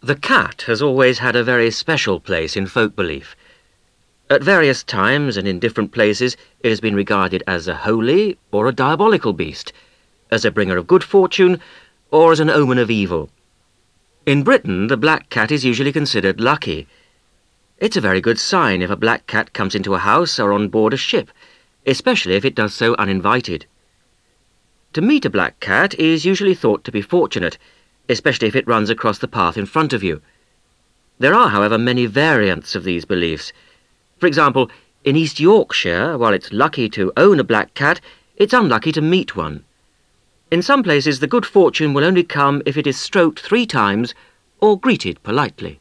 The cat has always had a very special place in folk belief. At various times and in different places it has been regarded as a holy or a diabolical beast, as a bringer of good fortune or as an omen of evil. In Britain, the black cat is usually considered lucky. It's a very good sign if a black cat comes into a house or on board a ship, especially if it does so uninvited. To meet a black cat is usually thought to be fortunate, especially if it runs across the path in front of you. There are, however, many variants of these beliefs. For example, in East Yorkshire, while it's lucky to own a black cat, it's unlucky to meet one. In some places, the good fortune will only come if it is stroked 3 times or greeted politely.